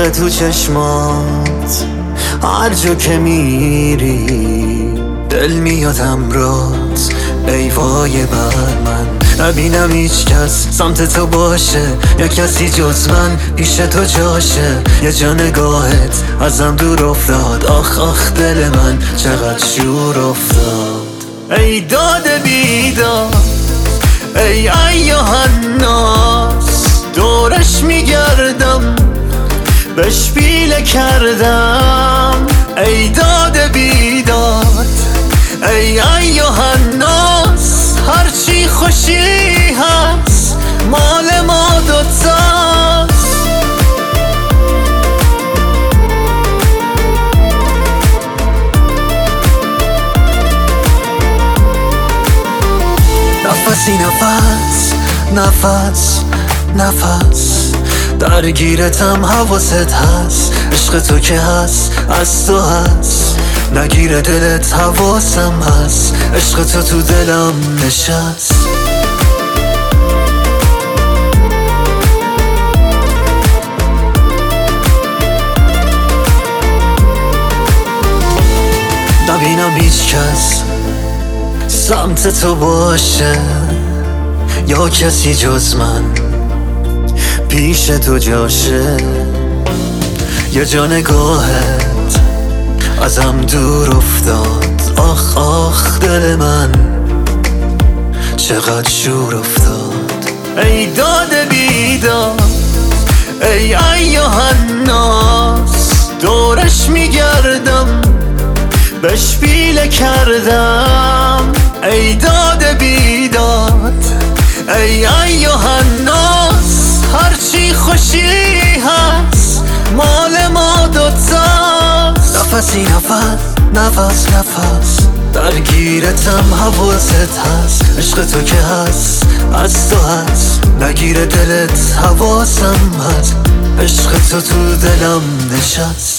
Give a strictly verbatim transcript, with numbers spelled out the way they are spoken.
غرق تو چشمات، هر جا که میری دل میاد امراض. ای وای بر من، نبینم هیچ کس سمت تو باشه، یا کسی جز من پیش تو جاشه. یه جا نگاهت ازم دور افتاد، آخ آخ دل من چقدر شور افتاد. ای داد بیداد، ای ایها الناس، دورش میگردم بهش پیله کردم. ای داد بیداد، ای ایها الناس، هرچی خوشی هست مال ما دوتاست. نفسی نفس نفس نفس درگیرتم، حواست هست، عشق تو که هست از تو هست. نگیره دلت حواسم هست، عشق تو تو دلم نشست. نبینم هیچ کس سمت تو باشه، یا کسی جز من پیش تو جاشه. یه جا نگاهت ازم دور افتاد، آخ آخ دل من چقدر شور افتاد. ای داد بیداد، ای ایها الناس، دورش میگردم بهش پیله کردم. ای داد بیداد، ای ایها الناس، هرچی خوشی هست مال ما دوتاست. نفسی نفس نفس نفس درگیرتم، حواست هست، عشق تو که هست از تو هست. نگیره دلت حواسم هست، عشق تو تو دلم نشست.